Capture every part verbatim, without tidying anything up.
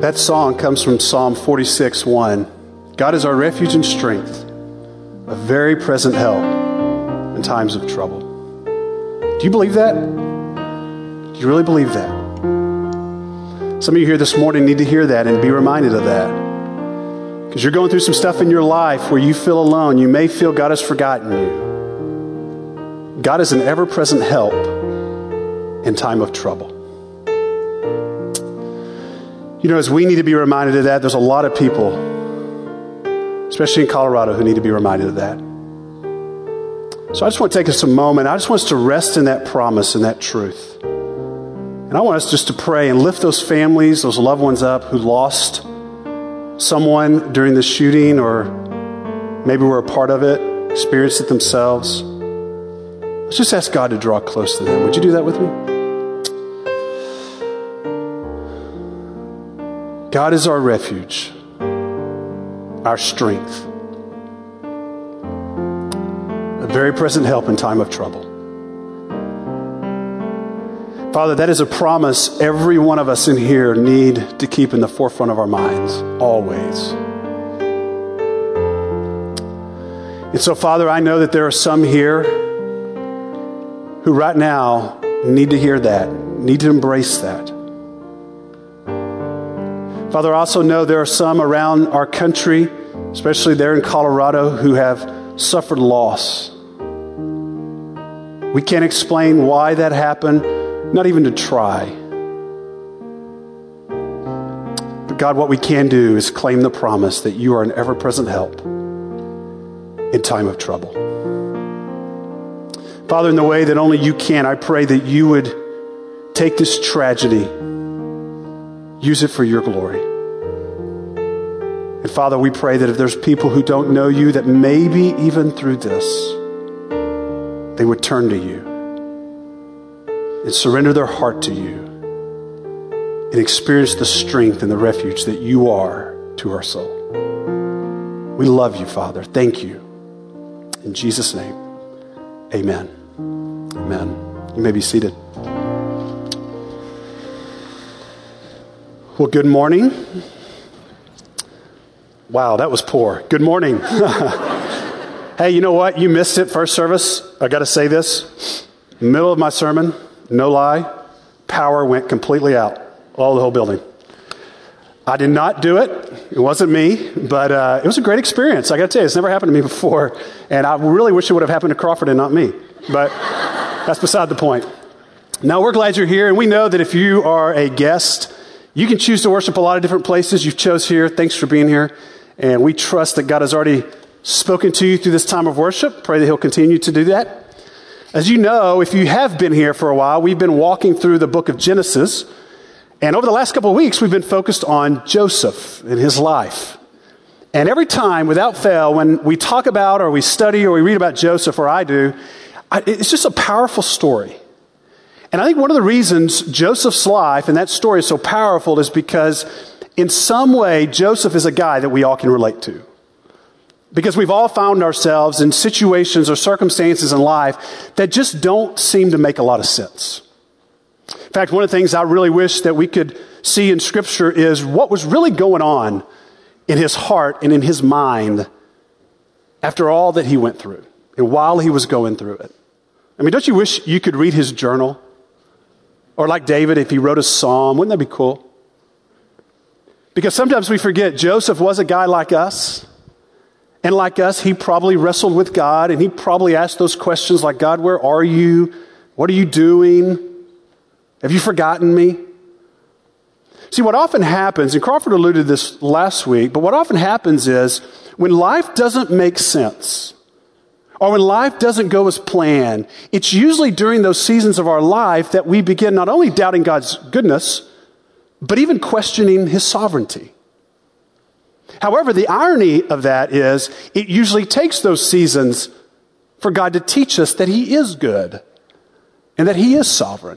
That song comes from Psalm forty-six, one. God is our refuge and strength, a very present help in times of trouble. Do you believe that? Do you really believe that? Some of you here this morning need to hear that and be reminded of that. Because you're going through some stuff in your life where you feel alone. You may feel God has forgotten you. God is an ever-present help in time of trouble. You know, as we need to be reminded of that, there's a lot of people, especially in Colorado, who need to be reminded of that. So I just want to take us a moment. I just want us to rest in that promise and that truth. And I want us just to pray and lift those families, those loved ones up who lost someone during the shooting, or maybe were a part of it, experienced it themselves. Let's just ask God to draw close to them. Would you do that with me? God is our refuge, our strength, a very present help in time of trouble. Father, that is a promise every one of us in here need to keep in the forefront of our minds, always. And so, Father, I know that there are some here who right now need to hear that, need to embrace that. Father, I also know there are some around our country, especially there in Colorado, who have suffered loss. We can't explain why that happened, not even to try. But God, what we can do is claim the promise that you are an ever-present help in time of trouble. Father, in the way that only you can, I pray that you would take this tragedy, use it for your glory. And Father, we pray that if there's people who don't know you, that maybe even through this, they would turn to you and surrender their heart to you and experience the strength and the refuge that you are to our soul. We love you, Father. Thank you. In Jesus' name, amen. Amen. You may be seated. Well, good morning. Wow, that was poor. Good morning. Hey, you know what? You missed it, first service. I got to say this. Middle of my sermon, no lie, power went completely out. All the whole building. I did not do it. It wasn't me, but uh, it was a great experience. I got to tell you, it's never happened to me before, and I really wish it would have happened to Crawford and not me. But that's beside the point. Now, we're glad you're here, and we know that if you are a guest, you can choose to worship a lot of different places. You've chose here. Thanks for being here. And we trust that God has already spoken to you through this time of worship. Pray that he'll continue to do that. As you know, if you have been here for a while, we've been walking through the book of Genesis. And over the last couple of weeks, we've been focused on Joseph and his life. And every time, without fail, when we talk about or we study or we read about Joseph, or I do, I, it's just a powerful story. And I think one of the reasons Joseph's life and that story is so powerful is because in some way, Joseph is a guy that we all can relate to. Because we've all found ourselves in situations or circumstances in life that just don't seem to make a lot of sense. In fact, one of the things I really wish that we could see in Scripture is what was really going on in his heart and in his mind after all that he went through and while he was going through it. I mean, don't you wish you could read his journal? Or like David, if he wrote a psalm, wouldn't that be cool? Because sometimes we forget Joseph was a guy like us. And like us, he probably wrestled with God, and he probably asked those questions like, God, where are you? What are you doing? Have you forgotten me? See, what often happens, and Crawford alluded to this last week, but what often happens is when life doesn't make sense, or when life doesn't go as planned, it's usually during those seasons of our life that we begin not only doubting God's goodness, but even questioning his sovereignty. However, the irony of that is it usually takes those seasons for God to teach us that he is good and that he is sovereign.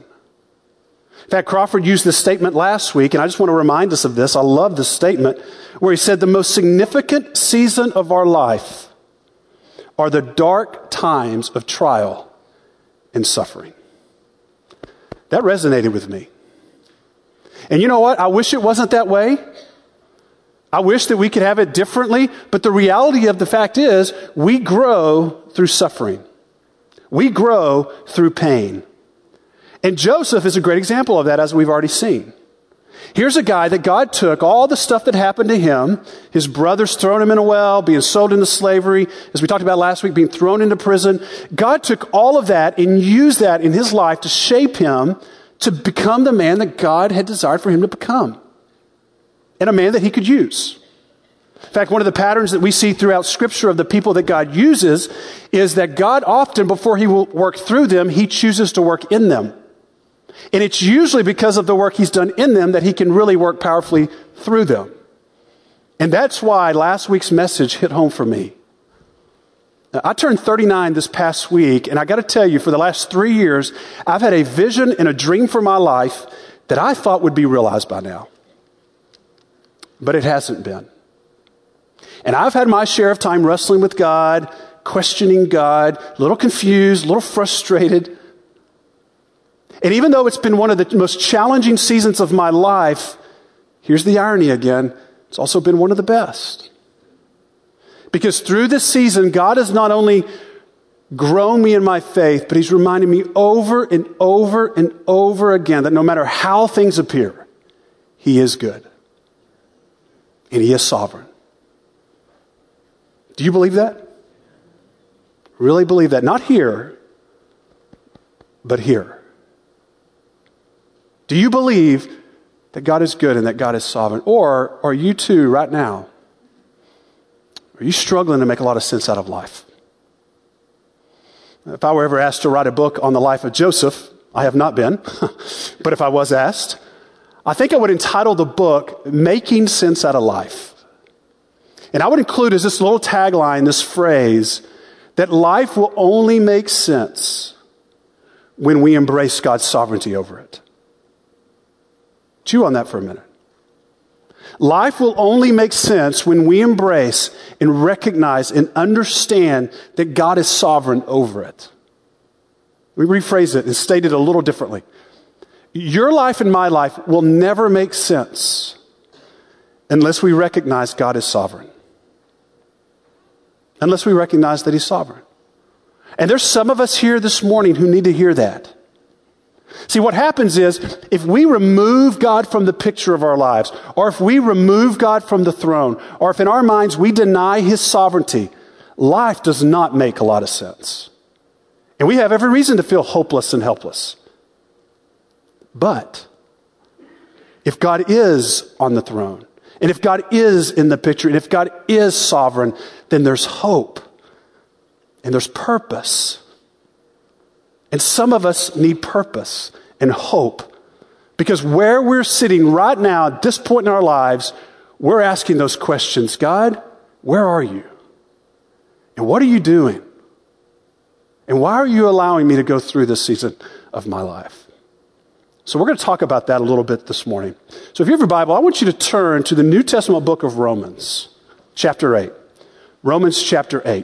In fact, Crawford used this statement last week, and I just want to remind us of this. I love this statement where he said the most significant season of our life are the dark times of trial and suffering. That resonated with me. And you know what? I wish it wasn't that way. I wish that we could have it differently, but the reality of the fact is we grow through suffering. We grow through pain. And Joseph is a great example of that, as we've already seen. Here's a guy that God took all the stuff that happened to him, his brothers throwing him in a well, being sold into slavery, as we talked about last week, being thrown into prison. God took all of that and used that in his life to shape him to become the man that God had desired for him to become, and a man that he could use. In fact, one of the patterns that we see throughout Scripture of the people that God uses is that God often, before he will work through them, he chooses to work in them. And it's usually because of the work he's done in them that he can really work powerfully through them. And that's why last week's message hit home for me. Now, I turned thirty-nine this past week, and I got to tell you, for the last three years, I've had a vision and a dream for my life that I thought would be realized by now. But it hasn't been. And I've had my share of time wrestling with God, questioning God, a little confused, a little frustrated. And even though it's been one of the most challenging seasons of my life, here's the irony again, it's also been one of the best. Because through this season, God has not only grown me in my faith, but he's reminded me over and over and over again that no matter how things appear, he is good. And he is sovereign. Do you believe that? Really believe that? Not here, but here. Do you believe that God is good and that God is sovereign? Or are you too, right now, are you struggling to make a lot of sense out of life? If I were ever asked to write a book on the life of Joseph, I have not been, but if I was asked, I think I would entitle the book, Making Sense Out of Life. And I would include as this little tagline, this phrase, that life will only make sense when we embrace God's sovereignty over it. Chew on that for a minute. Life will only make sense when we embrace and recognize and understand that God is sovereign over it. We rephrase it and state it a little differently. Your life and my life will never make sense unless we recognize God is sovereign. Unless we recognize that he's sovereign. And there's some of us here this morning who need to hear that. See, what happens is, if we remove God from the picture of our lives, or if we remove God from the throne, or if in our minds we deny his sovereignty, life does not make a lot of sense. And we have every reason to feel hopeless and helpless. But if God is on the throne, and if God is in the picture, and if God is sovereign, then there's hope, and there's purpose. And some of us need purpose and hope, because where we're sitting right now at this point in our lives, we're asking those questions. God, where are you? And what are you doing? And why are you allowing me to go through this season of my life? So we're going to talk about that a little bit this morning. So if you have your Bible, I want you to turn to the New Testament book of Romans, chapter eight. Romans chapter eight.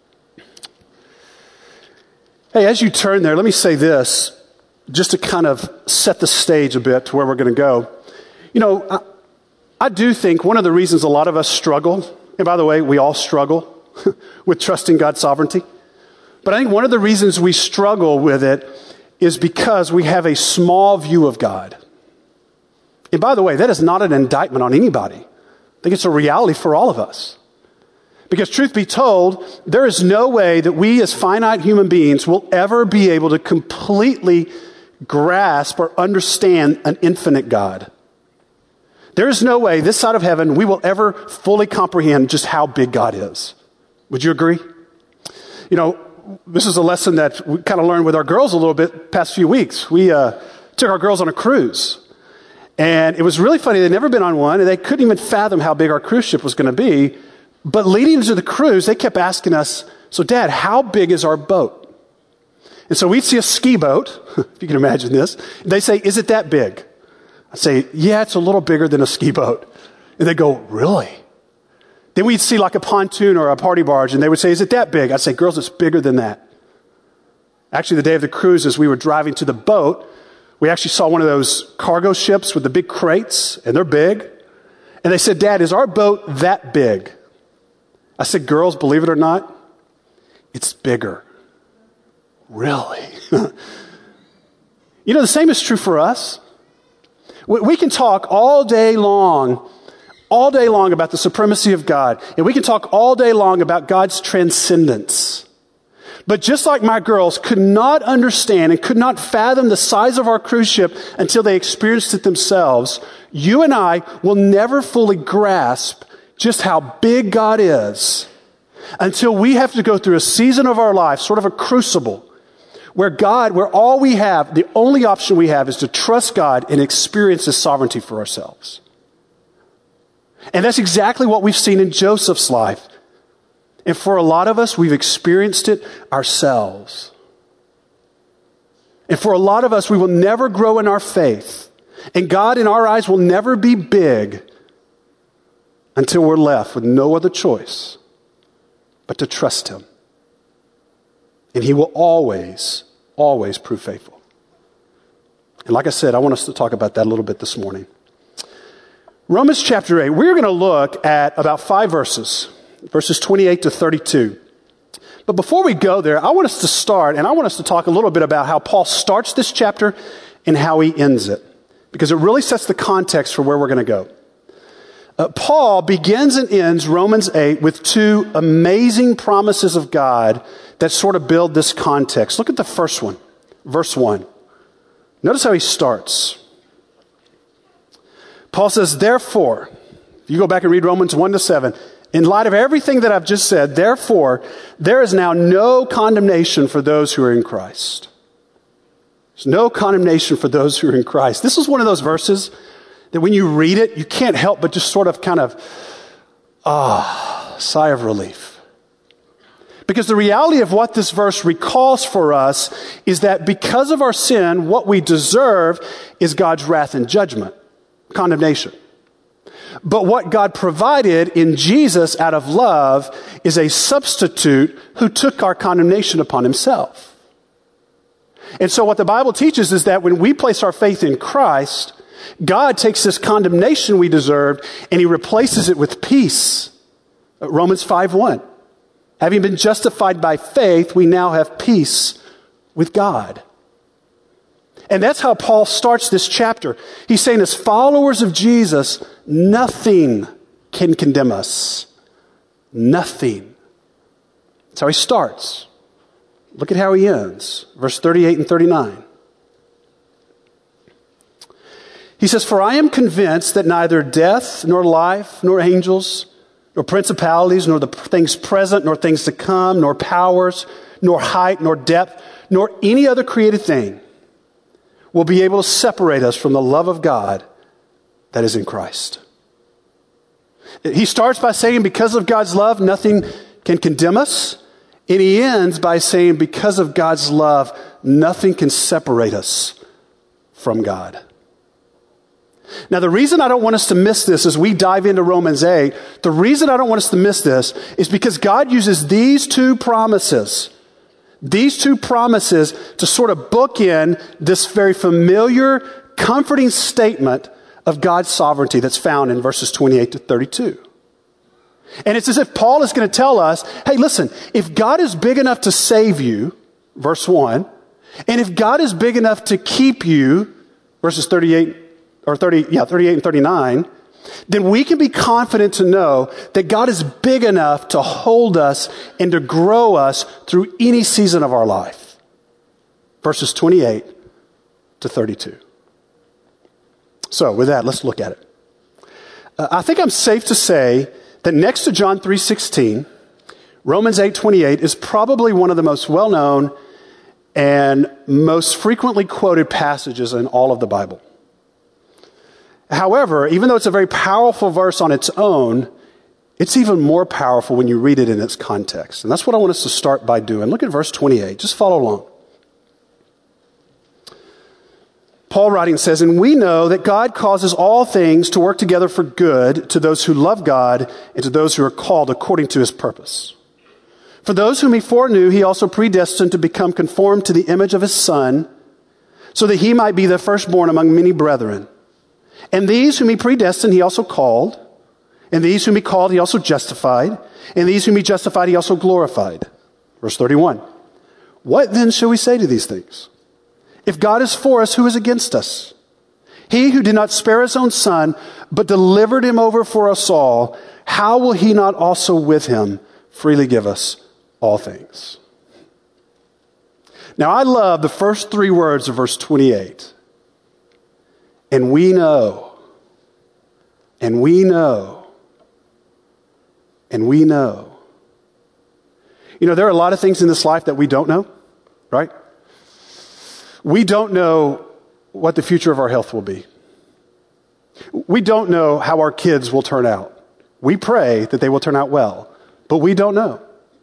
Hey, as you turn there, let me say this, just to kind of set the stage a bit to where we're going to go. You know, I, I do think one of the reasons a lot of us struggle, and by the way, we all struggle with trusting God's sovereignty, but I think one of the reasons we struggle with it is because we have a small view of God. And by the way, that is not an indictment on anybody. I think it's a reality for all of us. Because truth be told, there is no way that we as finite human beings will ever be able to completely grasp or understand an infinite God. There is no way this side of heaven we will ever fully comprehend just how big God is. Would you agree? You know, this is a lesson that we kind of learned with our girls a little bit past few weeks. We uh, took our girls on a cruise. And it was really funny. They'd never been on one, and they couldn't even fathom how big our cruise ship was going to be. But leading into the cruise, they kept asking us, so Dad, how big is our boat? And so we'd see a ski boat, if you can imagine this. And they say, is it that big? I'd say, yeah, it's a little bigger than a ski boat. And they'd go, really? Then we'd see like a pontoon or a party barge, and they would say, is it that big? I'd say, girls, it's bigger than that. Actually, the day of the cruise, as we were driving to the boat, We actually saw one of those cargo ships with the big crates, and they're big. And they said, Dad, is our boat that big? I said, girls, believe it or not, it's bigger. Really? You know, the same is true for us. We can talk all day long, all day long about the supremacy of God. And we can talk all day long about God's transcendence. But just like my girls could not understand and could not fathom the size of our cruise ship until they experienced it themselves, you and I will never fully grasp just how big God is until we have to go through a season of our life, sort of a crucible, where God, where all we have, the only option we have is to trust God and experience His sovereignty for ourselves. And that's exactly what we've seen in Joseph's life. And for a lot of us, we've experienced it ourselves. And for a lot of us, we will never grow in our faith. And God, in our eyes, will never be big until we're left with no other choice but to trust Him. And He will always, always prove faithful. And like I said, I want us to talk about that a little bit this morning. Romans chapter eight, we're going to look at about five verses. Verses twenty-eight to thirty-two. But before we go there, I want us to start, and I want us to talk a little bit about how Paul starts this chapter and how he ends it, because it really sets the context for where we're going to go. Uh, Paul begins and ends Romans eight with two amazing promises of God that sort of build this context. Look at the first one, verse one. Notice how he starts. Paul says, therefore, if you go back and read Romans one to seven, in light of everything that I've just said, therefore, there is now no condemnation for those who are in Christ. There's no condemnation for those who are in Christ. This is one of those verses that when you read it, you can't help but just sort of kind of, ah, sigh of relief. Because the reality of what this verse recalls for us is that because of our sin, what we deserve is God's wrath and judgment, condemnation. But what God provided in Jesus out of love is a substitute who took our condemnation upon Himself. And so what the Bible teaches is that when we place our faith in Christ, God takes this condemnation we deserved and He replaces it with peace. Romans five one. Having been justified by faith, we now have peace with God. And that's how Paul starts this chapter. He's saying, as followers of Jesus, nothing can condemn us. Nothing. That's how he starts. Look at how he ends. Verse thirty-eight and thirty-nine. He says, for I am convinced that neither death, nor life, nor angels, nor principalities, nor the things present, nor things to come, nor powers, nor height, nor depth, nor any other created thing will be able to separate us from the love of God that is in Christ. He starts by saying, because of God's love, nothing can condemn us. And he ends by saying, because of God's love, nothing can separate us from God. Now, the reason I don't want us to miss this as we dive into Romans eight, the reason I don't want us to miss this is because God uses these two promises These two promises to sort of bookend this very familiar, comforting statement of God's sovereignty that's found in verses twenty-eight to thirty-two. And it's as if Paul is going to tell us, hey, listen, if God is big enough to save you, verse one, and if God is big enough to keep you, verses thirty-eight or thirty, yeah, thirty-eight and thirty-nine, then we can be confident to know that God is big enough to hold us and to grow us through any season of our life. Verses twenty-eight to thirty-two. So with that, let's look at it. Uh, I think I'm safe to say that next to John three sixteen, Romans eight twenty-eight is probably one of the most well-known and most frequently quoted passages in all of the Bible. However, even though it's a very powerful verse on its own, it's even more powerful when you read it in its context. And that's what I want us to start by doing. Look at verse twenty-eight. Just follow along. Paul writing says, and we know that God causes all things to work together for good to those who love God and to those who are called according to His purpose. For those whom He foreknew, He also predestined to become conformed to the image of His Son, so that he might be the firstborn among many brethren. And these whom he predestined, he also called. And these whom he called, he also justified. And these whom he justified, he also glorified. Verse thirty-one. What then shall we say to these things? If God is for us, who is against us? He who did not spare his own son, but delivered him over for us all, how will he not also with him freely give us all things? Now I love the first three words of verse twenty-eight. And we know, and we know, and we know. You know, there are a lot of things in this life that we don't know, right? We don't know what the future of our health will be. We don't know how our kids will turn out. We pray that they will turn out well, but we don't know.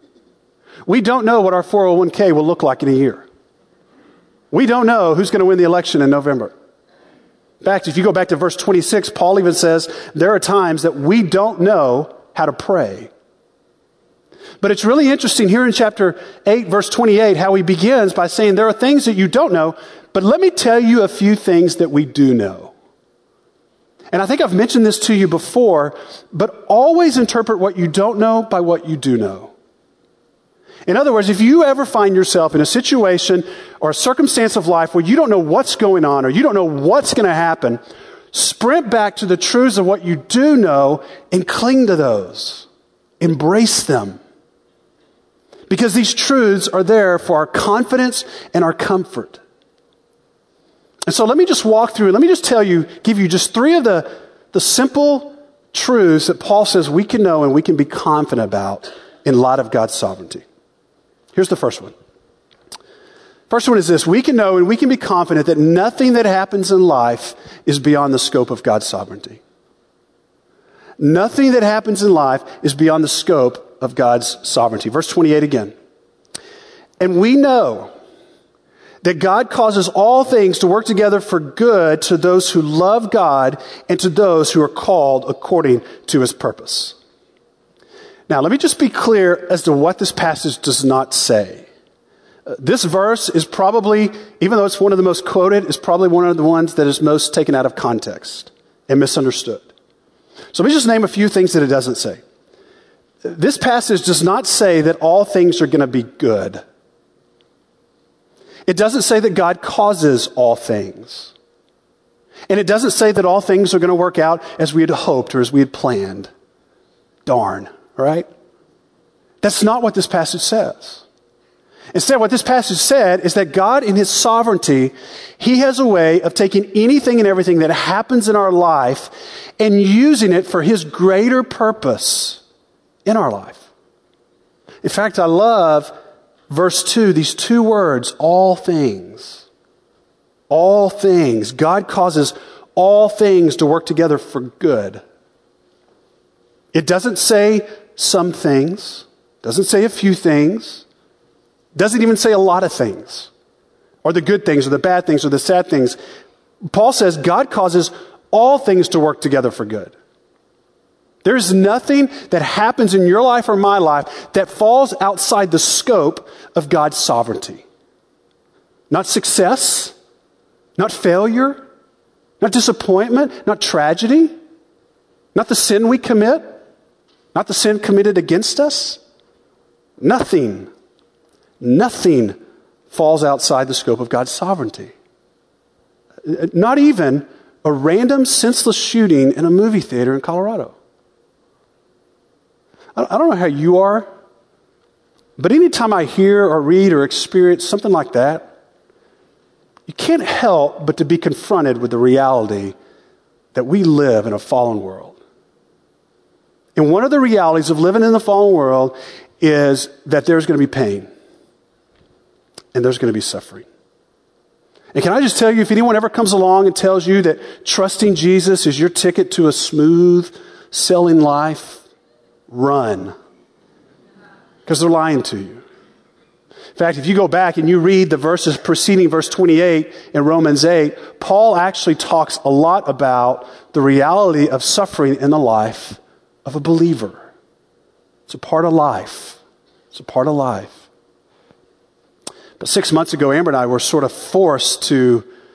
We don't know what our four oh one k will look like in a year. We don't know who's going to win the election in November. In fact, if you go back to verse twenty-six, Paul even says there are times that we don't know how to pray. But it's really interesting here in chapter eight, verse twenty-eight, how he begins by saying there are things that you don't know, but let me tell you a few things that we do know. And I think I've mentioned this to you before, but always interpret what you don't know by what you do know. In other words, if you ever find yourself in a situation or a circumstance of life where you don't know what's going on or you don't know what's going to happen, sprint back to the truths of what you do know and cling to those. Embrace them. Because these truths are there for our confidence and our comfort. And so let me just walk through, let me just tell you, give you just three of the, the simple truths that Paul says we can know and we can be confident about in light of God's sovereignty. Here's the first one. First one is this: we can know and we can be confident that nothing that happens in life is beyond the scope of God's sovereignty. Nothing that happens in life is beyond the scope of God's sovereignty. Verse twenty-eight again. And we know that God causes all things to work together for good to those who love God and to those who are called according to his purpose. Now, let me just be clear as to what this passage does not say. Uh, this verse is probably, even though it's one of the most quoted, is probably one of the ones that is most taken out of context and misunderstood. So let me just name a few things that it doesn't say. This passage does not say that all things are going to be good. It doesn't say that God causes all things. And it doesn't say that all things are going to work out as we had hoped or as we had planned. Darn, right? That's not what this passage says. Instead, what this passage said is that God, in his sovereignty, he has a way of taking anything and everything that happens in our life and using it for his greater purpose in our life. In fact, I love verse two, these two words, all things. All things. God causes all things to work together for good. It doesn't say some things, doesn't say a few things, doesn't even say a lot of things, or the good things, or the bad things, or the sad things. Paul says God causes all things to work together for good. There's nothing that happens in your life or my life that falls outside the scope of God's sovereignty. Not success, not failure, not disappointment, not tragedy, not the sin we commit, not the sin committed against us. Nothing, nothing falls outside the scope of God's sovereignty. Not even a random senseless shooting in a movie theater in Colorado. I don't know how you are, but anytime I hear or read or experience something like that, you can't help but to be confronted with the reality that we live in a fallen world. And one of the realities of living in the fallen world is that there's going to be pain and there's going to be suffering. And can I just tell you, if anyone ever comes along and tells you that trusting Jesus is your ticket to a smooth sailing life, run. Because they're lying to you. In fact, if you go back and you read the verses preceding verse twenty-eight in Romans eight, Paul actually talks a lot about the reality of suffering in the life of a believer. It's a part of life. It's a part of life. But six months ago, Amber and I were sort of forced to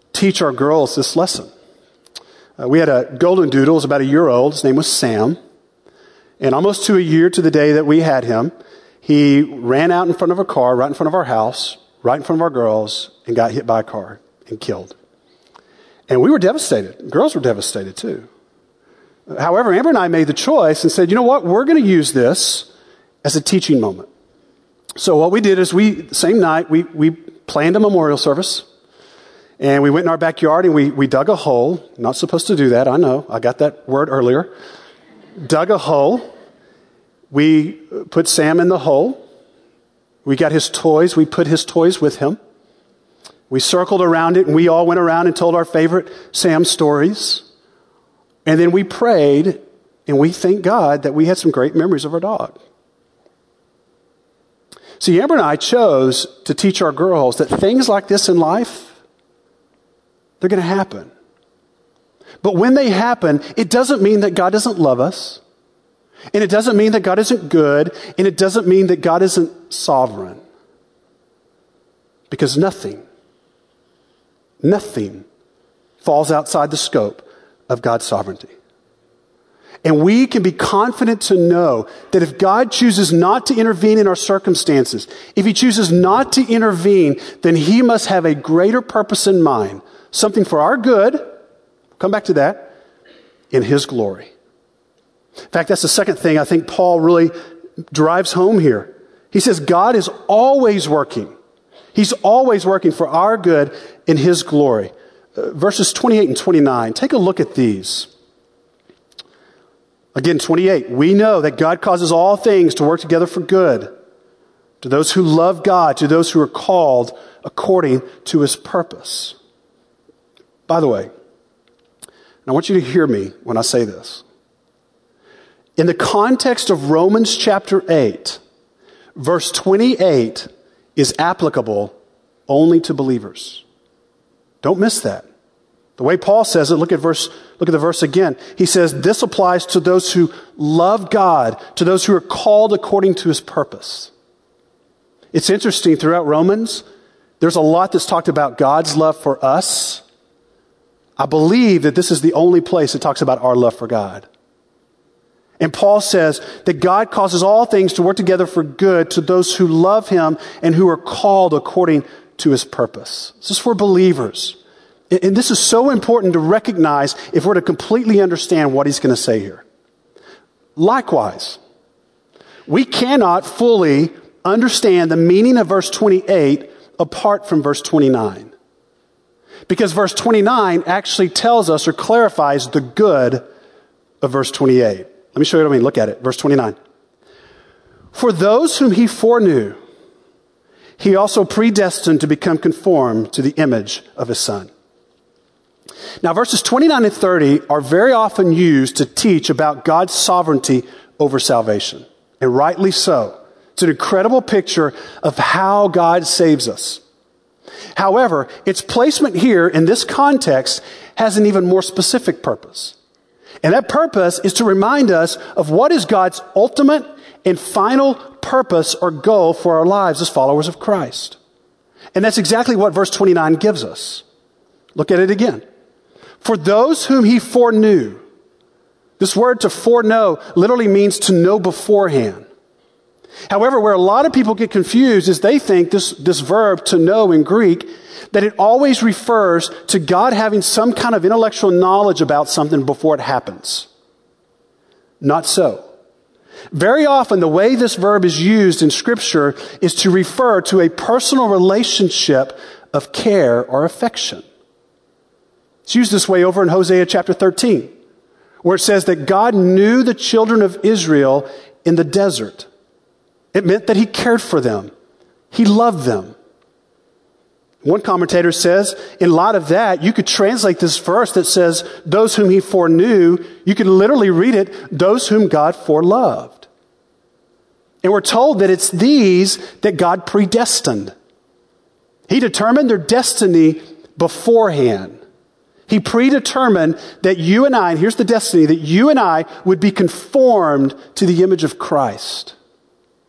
teach our girls this lesson. Uh, we had a golden doodle, was about a year old. His name was Sam. And almost to a year to the day that we had him, he ran out in front of a car, right in front of our house, right in front of our girls, and got hit by a car and killed. And we were devastated. Girls were devastated too. However, Amber and I made the choice and said, you know what? We're going to use this as a teaching moment. So what we did is we, same night, we, we planned a memorial service. And we went in our backyard and we, we dug a hole. Not supposed to do that, I know. I got that word earlier. Dug a hole. We put Sam in the hole. We got his toys. We put his toys with him. We circled around it and we all went around and told our favorite Sam stories. And then we prayed and we thanked God that we had some great memories of our dog. See, Amber and I chose to teach our girls that things like this in life, they're going to happen. But when they happen, it doesn't mean that God doesn't love us. And it doesn't mean that God isn't good. And it doesn't mean that God isn't sovereign. Because nothing, nothing falls outside the scope of God's sovereignty. And we can be confident to know that if God chooses not to intervene in our circumstances, if he chooses not to intervene, then he must have a greater purpose in mind. Something for our good, come back to that, in his glory. In fact, that's the second thing I think Paul really drives home here. He says God is always working. He's always working for our good in his glory. Uh, verses twenty-eight and twenty-nine, take a look at these. Again, twenty-eight, we know that God causes all things to work together for good to those who love God, to those who are called according to his purpose. By the way, I want you to hear me when I say this. In the context of Romans chapter eight, verse twenty-eight is applicable only to believers. Don't miss that. The way Paul says it, look at verse, look at the verse again. He says, this applies to those who love God, to those who are called according to his purpose. It's interesting, throughout Romans, there's a lot that's talked about God's love for us. I believe that this is the only place it talks about our love for God. And Paul says that God causes all things to work together for good to those who love him and who are called according to his purpose. This is for believers. And this is so important to recognize if we're to completely understand what he's going to say here. Likewise, we cannot fully understand the meaning of verse twenty-eight apart from verse twenty-nine. Because verse twenty-nine actually tells us or clarifies the good of verse twenty-eight. Let me show you what I mean. Look at it. Verse twenty-nine. For those whom he foreknew, he also predestined to become conformed to the image of his Son. Now, verses twenty-nine and thirty are very often used to teach about God's sovereignty over salvation. And rightly so. It's an incredible picture of how God saves us. However, its placement here in this context has an even more specific purpose. And that purpose is to remind us of what is God's ultimate and final purpose or goal for our lives as followers of Christ. And that's exactly what verse twenty-nine gives us. Look at it again. For those whom he foreknew. This word to foreknow literally means to know beforehand. However, where a lot of people get confused is they think this, this verb to know in Greek, that it always refers to God having some kind of intellectual knowledge about something before it happens. Not so. Very often the way this verb is used in Scripture is to refer to a personal relationship of care or affection. It's used this way over in Hosea chapter thirteen, where it says that God knew the children of Israel in the desert. It meant that he cared for them. He loved them. One commentator says, in light of that, you could translate this verse that says, those whom he foreknew, you could literally read it, those whom God foreloved. And we're told that it's these that God predestined. He determined their destiny beforehand. He predetermined that you and I, and here's the destiny, that you and I would be conformed to the image of Christ.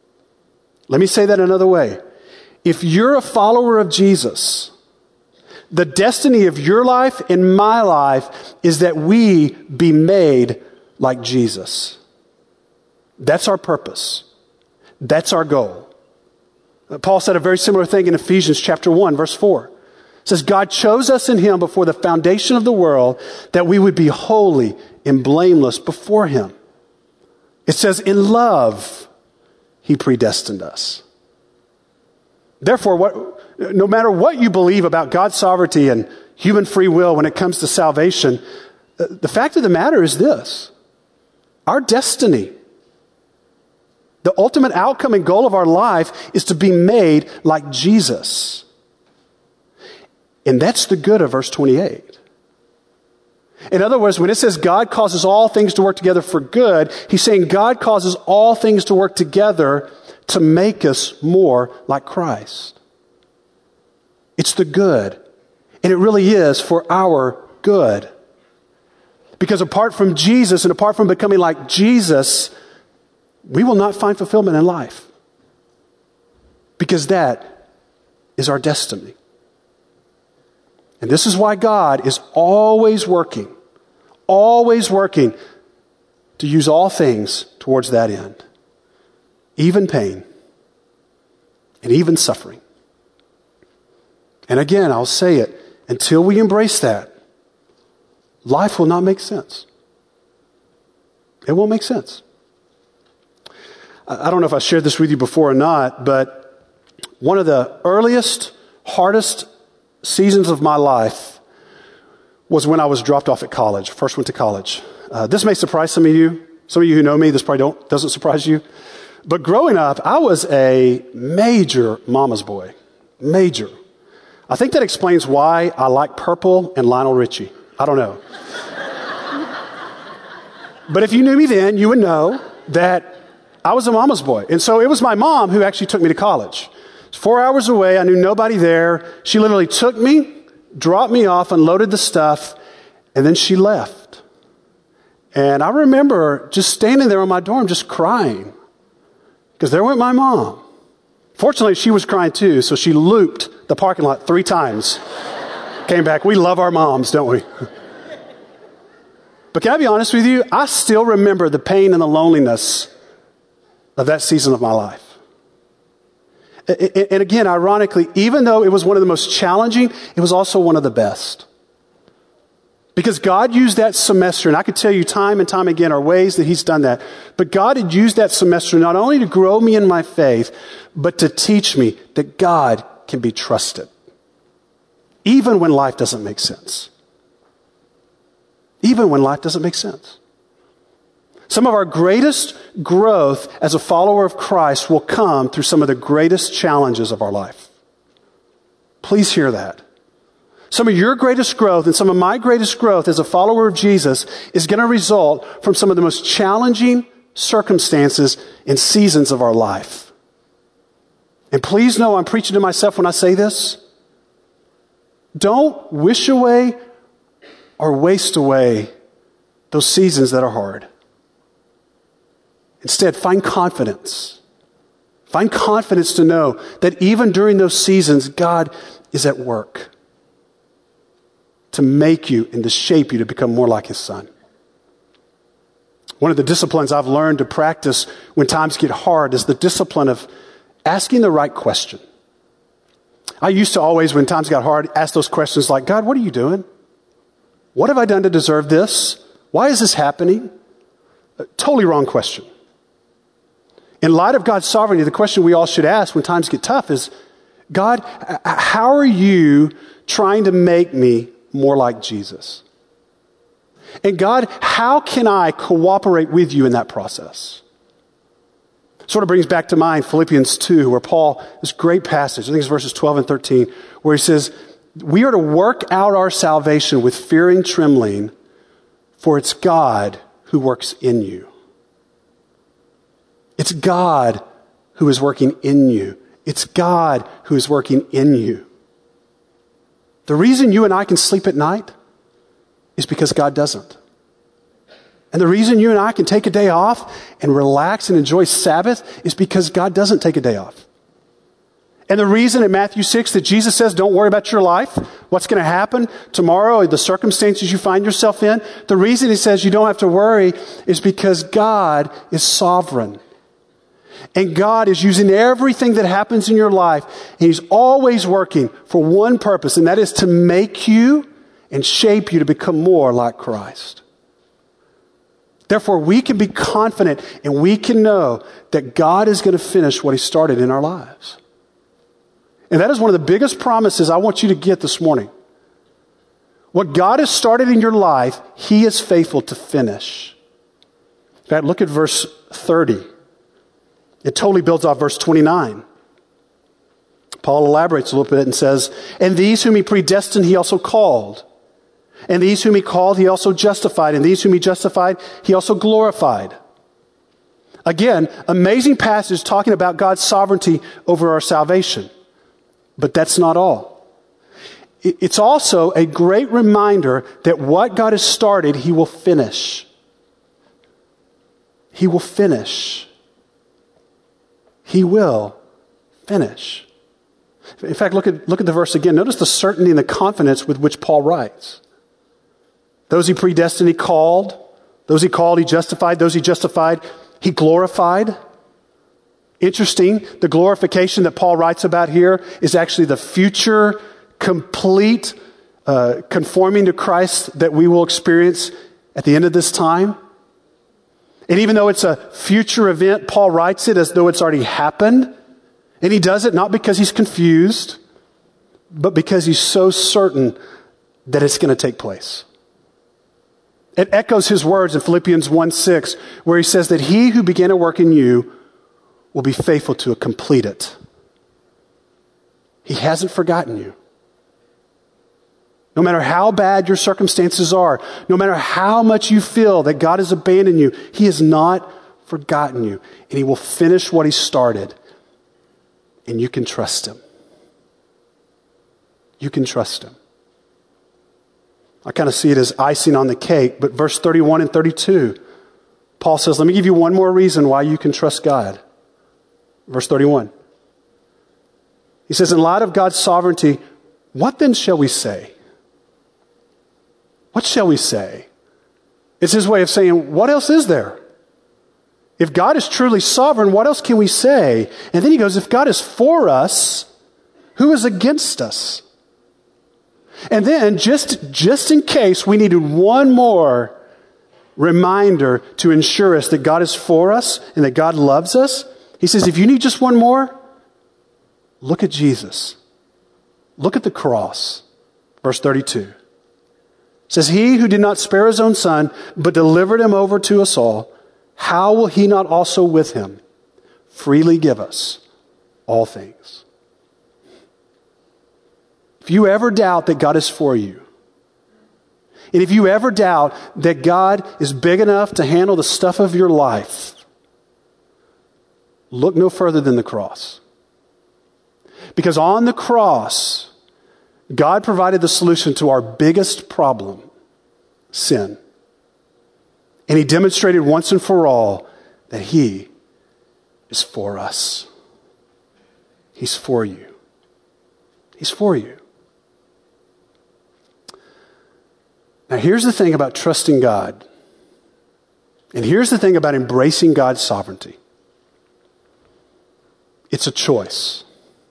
Let me say that another way. If you're a follower of Jesus, The destiny of your life and my life is that we be made like Jesus. That's our purpose. That's our goal. Paul said a very similar thing in Ephesians chapter one, verse four. It says, God chose us in him before the foundation of the world that we would be holy and blameless before him. It says, in love, he predestined us. Therefore, what, no matter what you believe about God's sovereignty and human free will when it comes to salvation, the fact of the matter is this. Our destiny, the ultimate outcome and goal of our life is to be made like Jesus. And that's the good of verse twenty-eight. In other words, when it says God causes all things to work together for good, he's saying God causes all things to work together to make us more like Christ. It's the good. And it really is for our good. Because apart from Jesus and apart from becoming like Jesus, we will not find fulfillment in life. Because that is our destiny. And this is why God is always working, always working to use all things towards that end. Even pain and even suffering. And again, I'll say it, until we embrace that, life will not make sense. It won't make sense. I don't know if I shared this with you before or not, but one of the earliest, hardest seasons of my life was when I was dropped off at college, first went to college. Uh, this may surprise some of you. Some of you who know me, this probably don't, doesn't surprise you. But growing up, I was a major mama's boy. Major. I think that explains why I like purple and Lionel Richie. I don't know. But if you knew me then, you would know that I was a mama's boy. And so it was my mom who actually took me to college. It's four hours away. I knew nobody there. She literally took me, dropped me off, unloaded the stuff, and then she left. And I remember just standing there on my dorm just crying. Because there went my mom. Fortunately, she was crying too, so she looped the parking lot three times. Came back. We love our moms, don't we? But can I be honest with you? I still remember the pain and the loneliness of that season of my life. And again, ironically, even though it was one of the most challenging, it was also one of the best. Because God used that semester, and I could tell you time and time again are ways that he's done that. But God had used that semester not only to grow me in my faith, but to teach me that God can be trusted. Even when life doesn't make sense. Even when life doesn't make sense. Some of our greatest growth as a follower of Christ will come through some of the greatest challenges of our life. Please hear that. Some of your greatest growth and some of my greatest growth as a follower of Jesus is going to result from some of the most challenging circumstances and seasons of our life. And please know I'm preaching to myself when I say this. Don't wish away or waste away those seasons that are hard. Instead, find confidence. Find confidence to know that even during those seasons, God is at work to make you and to shape you to become more like his son. One of the disciplines I've learned to practice when times get hard is the discipline of asking the right question. I used to always, when times got hard, ask those questions like, God, what are you doing? What have I done to deserve this? Why is this happening? A totally wrong question. In light of God's sovereignty, the question we all should ask when times get tough is, God, how are you trying to make me more like Jesus? And God, how can I cooperate with you in that process? Sort of brings back to mind Philippians two, where Paul, this great passage, I think it's verses twelve and thirteen, where he says, we are to work out our salvation with fear and trembling, for it's God who works in you. It's God who is working in you. It's God who is working in you. The reason you and I can sleep at night is because God doesn't. And the reason you and I can take a day off and relax and enjoy Sabbath is because God doesn't take a day off. And the reason in Matthew six that Jesus says, don't worry about your life, what's going to happen tomorrow, the circumstances you find yourself in, the reason he says you don't have to worry is because God is sovereign. And God is using everything that happens in your life, and he's always working for one purpose, and that is to make you and shape you to become more like Christ. Therefore, we can be confident and we can know that God is going to finish what he started in our lives. And that is one of the biggest promises I want you to get this morning. What God has started in your life, he is faithful to finish. In fact, look at verse thirty. It totally builds off verse twenty-nine. Paul elaborates a little bit and says, and these whom he predestined, he also called. And these whom he called, he also justified. And these whom he justified, he also glorified. Again, amazing passage talking about God's sovereignty over our salvation. But that's not all. It's also a great reminder that what God has started, he will finish. He will finish. He will finish. In fact, look at, look at the verse again. Notice the certainty and the confidence with which Paul writes. Those he predestined, he called. Those he called, he justified. Those he justified, he glorified. Interesting, the glorification that Paul writes about here is actually the future, complete uh, conforming to Christ that we will experience at the end of this time. And even though it's a future event, Paul writes it as though it's already happened. And he does it not because he's confused, but because he's so certain that it's going to take place. It echoes his words in Philippians one six, where he says that he who began a work in you will be faithful to complete it. He hasn't forgotten you. No matter how bad your circumstances are, no matter how much you feel that God has abandoned you, he has not forgotten you. And he will finish what he started. And you can trust him. You can trust him. I kind of see it as icing on the cake, but verse thirty-one and thirty-two, Paul says, let me give you one more reason why you can trust God. Verse thirty-one. He says, in light of God's sovereignty, what then shall we say? What shall we say? It's his way of saying, what else is there? If God is truly sovereign, what else can we say? And then he goes, if God is for us, who is against us? And then, just, just in case we needed one more reminder to ensure us that God is for us and that God loves us, he says, if you need just one more, look at Jesus. Look at the cross. Verse thirty-two. It says, he who did not spare his own son, but delivered him over to us all, how will he not also with him freely give us all things? If you ever doubt that God is for you, and if you ever doubt that God is big enough to handle the stuff of your life, look no further than the cross. Because on the cross, God provided the solution to our biggest problem, sin. And he demonstrated once and for all that he is for us. He's for you. He's for you. Now here's the thing about trusting God. And here's the thing about embracing God's sovereignty. It's a choice.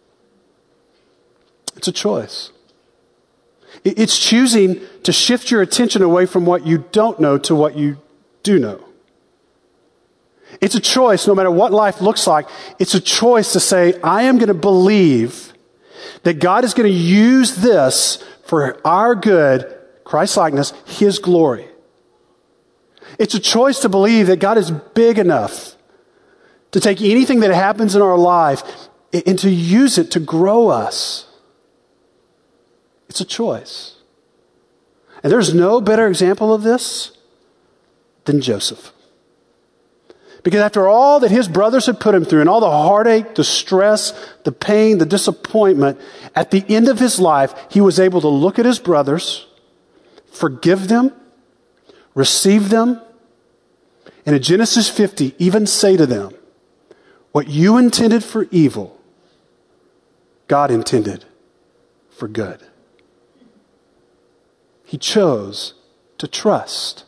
It's a choice. It's choosing to shift your attention away from what you don't know to what you do know. It's a choice, no matter what life looks like. It's a choice to say, I am going to believe that God is going to use this for our good, Christ-likeness, his glory. It's a choice to believe that God is big enough to take anything that happens in our life and to use it to grow us. It's a choice. And there's no better example of this than Joseph. Because after all that his brothers had put him through and all the heartache, the stress, the pain, the disappointment, at the end of his life, he was able to look at his brothers, forgive them, receive them, and in Genesis fifty, even say to them, what you intended for evil, God intended for good. He chose to trust.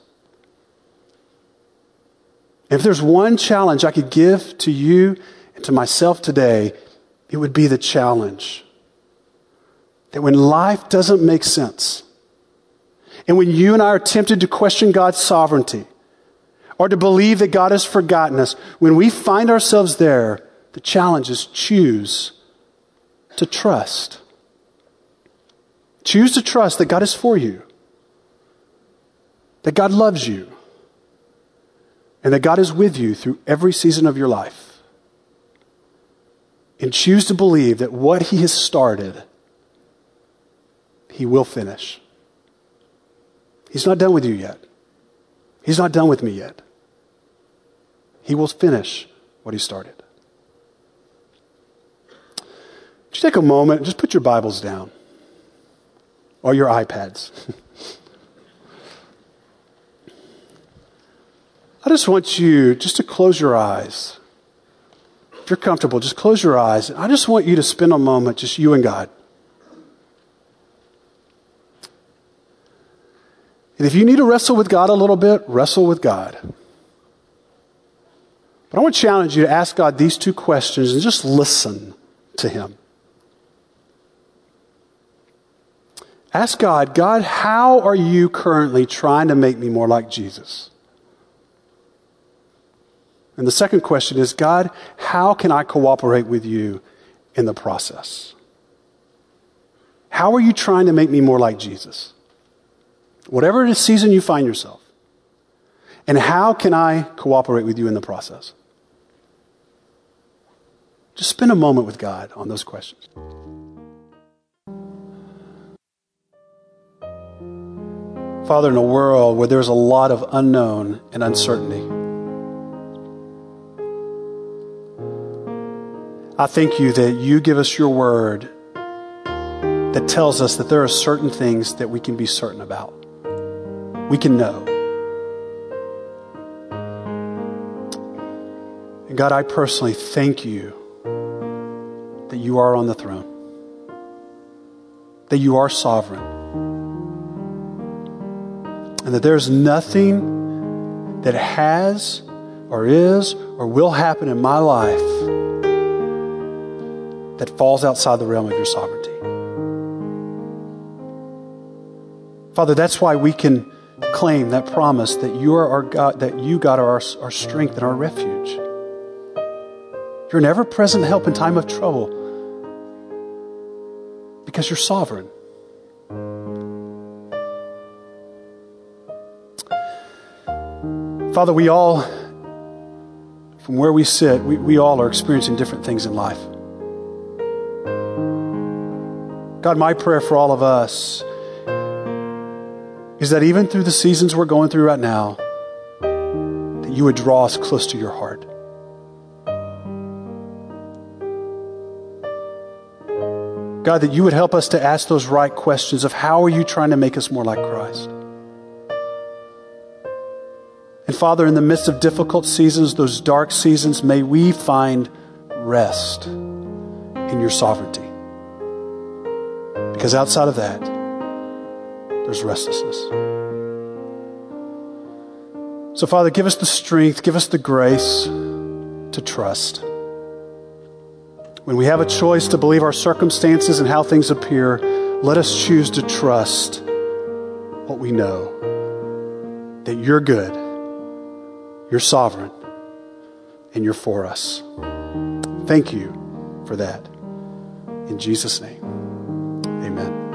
If there's one challenge I could give to you and to myself today, it would be the challenge that when life doesn't make sense, and when you and I are tempted to question God's sovereignty, or to believe that God has forgotten us, when we find ourselves there, the challenge is choose to trust. Choose to trust that God is for you, that God loves you, and that God is with you through every season of your life. And choose to believe that what He has started, He will finish. He's not done with you yet. He's not done with me yet. He will finish what He started. Would you take a moment and just put your Bibles down, or your iPads. I just want you just to close your eyes. If you're comfortable, just close your eyes. I just want you to spend a moment, just you and God. And if you need to wrestle with God a little bit, wrestle with God. But I want to challenge you to ask God these two questions and just listen to Him. Ask God, God, how are you currently trying to make me more like Jesus? And the second question is, God, how can I cooperate with you in the process? How are you trying to make me more like Jesus? Whatever it is season you find yourself. And how can I cooperate with you in the process? Just spend a moment with God on those questions. Father, in a world where there's a lot of unknown and uncertainty, I thank you that you give us your word that tells us that there are certain things that we can be certain about. We can know. And God, I personally thank you that you are on the throne, that you are sovereign, and that there's nothing that has or is or will happen in my life that falls outside the realm of your sovereignty. Father, that's why we can claim that promise that you are our God, that you, God, are our, our strength and our refuge. You're an ever-present help in time of trouble because you're sovereign. Father, we all, from where we sit, we, we all are experiencing different things in life. God, my prayer for all of us is that even through the seasons we're going through right now, that you would draw us close to your heart. God, that you would help us to ask those right questions of how are you trying to make us more like Christ? And Father, in the midst of difficult seasons, those dark seasons, may we find rest in your sovereignty. Because outside of that, there's restlessness. So Father, give us the strength, give us the grace to trust. When we have a choice to believe our circumstances and how things appear, let us choose to trust what we know, that you're good, you're sovereign, and you're for us. Thank you for that. In Jesus' name, amen.